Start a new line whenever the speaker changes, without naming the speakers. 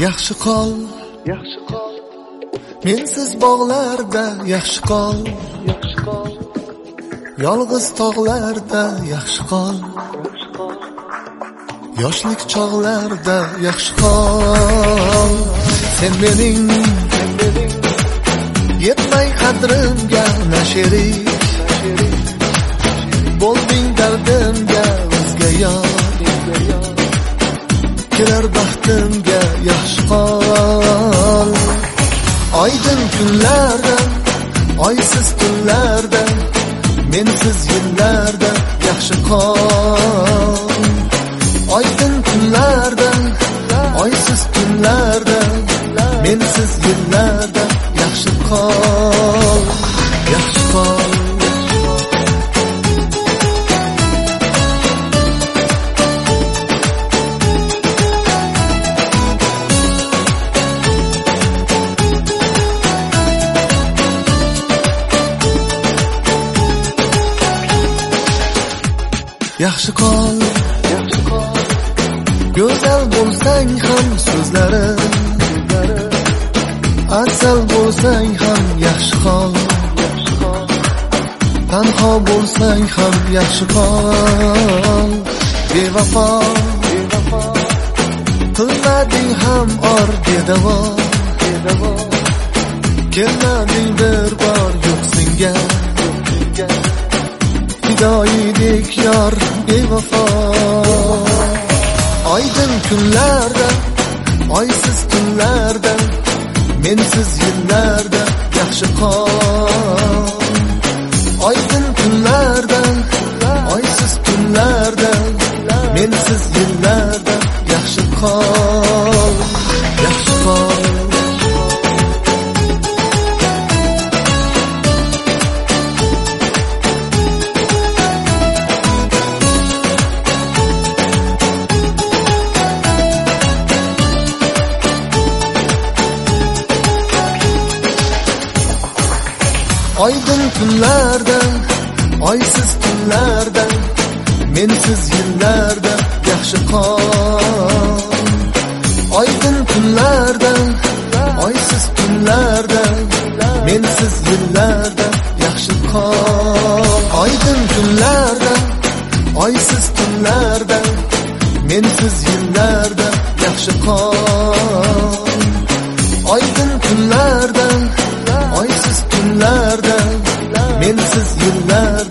Yaxshi qol, mensiz bog'larda yaxshi qol, yolg'iz tog'larda yaxshi qol, yoshlik chog'larda yaxshi qol. Sen mening yetmay qadrimga na sherik, bo'lding dardimga o'zga yor, kirar baxtimga yaxshi qol. Oydin kunlarda, oysiz tunlarda, mensiz yillarda yaxshi qol. Oydin kunlarda, oysiz tunlarda, mensiz yillarda yaxshi qol, yaxshi qol. Yaxshi qol, go'zal bo'lsang ham so'zlarim, asal bo'lsang ham yaxshi qol, tanho bo'lsang ham yaxshi qol. Bevafo qilmading ham or bedavo, kelmading bir bor yo'q senga, fidoyidek yor bevafo. Oydin kunlarda, oysiz tunlarda, mensiz yillarda yaxshi qol. Oydin kunlarda, oysiz tunlarda, mensiz yillarda yaxshi qol, yaxshi qol. Oydin kunlarda, oysiz tunlarda, mensiz yillarda yaxshi qol. Oydin kunlarda, oysiz tunlarda, mensiz yillarda yaxshi qol. Oydin kunlarda, oysiz tunlarda, mensiz yillarda yaxshi qol. Oydin kunlarda, oysiz tunlarda, mensiz yillarda